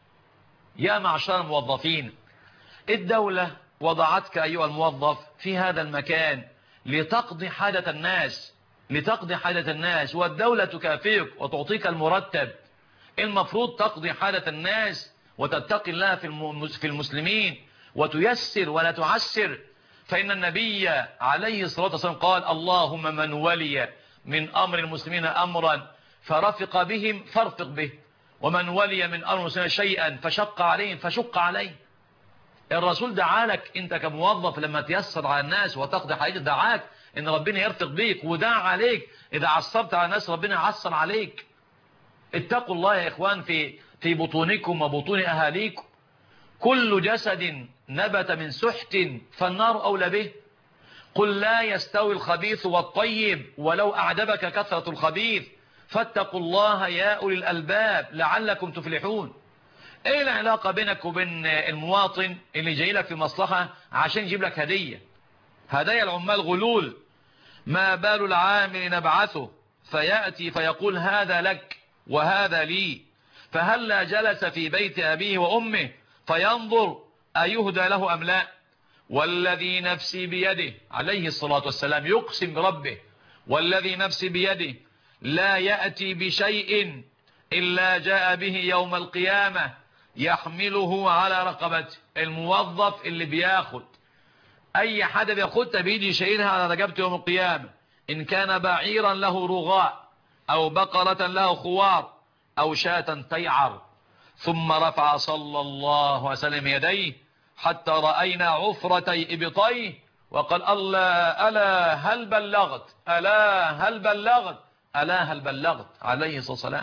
يا معشر الموظفين، الدولة وضعتك أيها الموظف في هذا المكان لتقضي حاجة الناس، لتقضي حاجة الناس، والدولة تكافئك وتعطيك المرتب. المفروض تقضي حاجة الناس وتتقي الله في المسلمين وتيسر ولا تعسر. فإن النبي عليه الصلاة والسلام قال اللهم من ولي من أمر المسلمين أمرا فرفق بهم فارفق به، ومن ولي من أمر المسلمين شيئا فشق عليهم فشق عليه. الرسول دعالك انت كموظف لما تيسر على الناس وتقضي حاجة، دعاك ان ربنا يرفق بيك، ودع عليك اذا عصبت على الناس ربنا يعصر عليك. اتقوا الله يا اخوان في بطونكم وبطون اهاليكم. كل جسد نبت من سحت فالنار اولى به. قل لا يستوي الخبيث والطيب ولو اعجبك كثرة الخبيث فاتقوا الله يا اولي الالباب لعلكم تفلحون. ايه العلاقة بينك وبين المواطن اللي جاي لك في مصلحة عشان يجيب لك هدية؟ هدايا العمال غلول. ما بال العامل نبعثه فيأتي فيقول هذا لك وهذا لي، فهلا جلس في بيت أبيه وأمه فينظر أيهدى له أم لا. والذي نفسي بيده عليه الصلاة والسلام يقسم بربه والذي نفسي بيده لا يأتي بشيء إلا جاء به يوم القيامة يحمله على رقبته. الموظف اللي بياخد اي حد بياخدها بيدي شايلها على رقبته يوم القيامة، ان كان بعيرا له رغاء او بقرة له خوار او شاة تيعر. ثم رفع صلى الله عليه وسلم يديه حتى رأينا عفرتي ابطيه وقال ألا هل بلغت، ألا هل بلغت، ألا هل بلغت عليه الصلاة والسلام.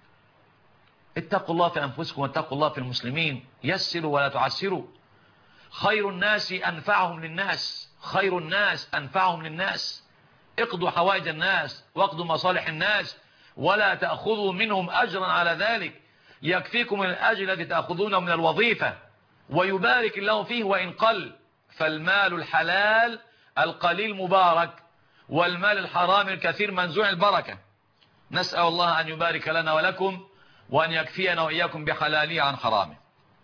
اتقوا الله في أنفسكم واتقوا الله في المسلمين. يسروا ولا تعسروا. خير الناس أنفعهم للناس، خير الناس أنفعهم للناس. اقضوا حوائج الناس واقضوا مصالح الناس ولا تأخذوا منهم أجرا على ذلك. يكفيكم الأجر الذي تأخذونه من الوظيفة ويبارك الله فيه وإن قل. فالمال الحلال القليل مبارك والمال الحرام الكثير منزوع البركة. نسأل الله أن يبارك لنا ولكم وأن يكفينا وإياكم بحلاله عن حرامه.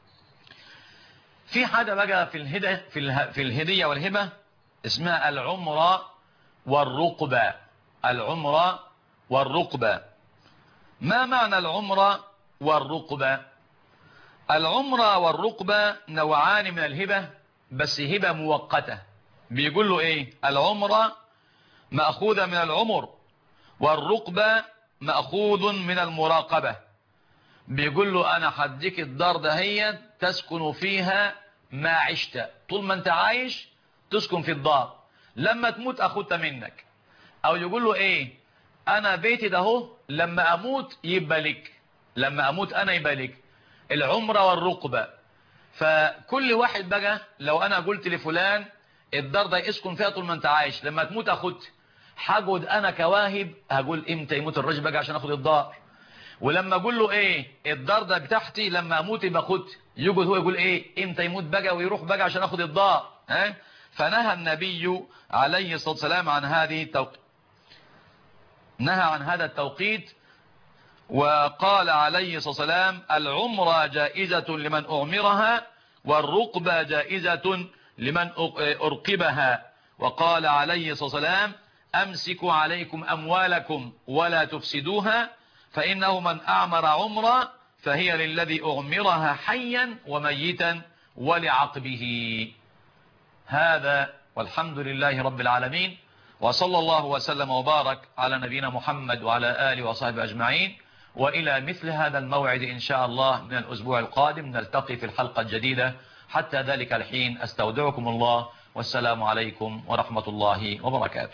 في حاجة بقى في الهدية والهبة اسمها العمرة والرقبة. العمرة والرقبة. ما معنى العمرة والرقبة؟ العمرة والرقبة نوعان من الهبة بس هبة مؤقتة. بيقول له ايه؟ العمرة مأخوذة من العمر والرقبة مأخوذ من المراقبة. بيقول له انا حديك الدار دهيت تسكن فيها ما عشت، طول ما انت عايش تسكن في الدار، لما تموت اخدت منك. او يقول له ايه؟ انا بيتي ده لما اموت يبقى لك، لما اموت انا يبقى لك. العمرة والرقبة. فكل واحد بقى لو انا قلت لفلان الدار ده اسكن فيها طول ما انت عايش، لما تموت اخدت، هقعد انا كواهب هقول امتى يموت الراجل بقى عشان اخد الدار. ولما اقول له ايه الدار ده بتاعتي لما اموت يبقى خدت، يقعد هو يقول ايه امتى يموت بقى ويروح بقى عشان اخد الدار. فنهى النبي عليه الصلاة والسلام عن هذه التوقيت، نهى عن هذا التوقيت. وقال عليه الصلاة والسلام العمرة جائزة لمن أعمرها والرقبة جائزة لمن أرقبها. وقال عليه الصلاة والسلام أمسكوا عليكم أموالكم ولا تفسدوها فإنه من أعمر عمرة فهي للذي أعمرها حيا وميتا ولعقبه. هذا والحمد لله رب العالمين، وصلى الله وسلم وبارك على نبينا محمد وعلى آله وصحبه أجمعين. وإلى مثل هذا الموعد إن شاء الله من الأسبوع القادم نلتقي في الحلقة الجديدة. حتى ذلك الحين أستودعكم الله والسلام عليكم ورحمة الله وبركاته.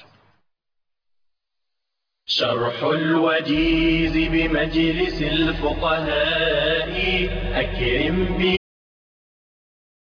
شرح الوجيز بمجلس الفقهاء أكرم به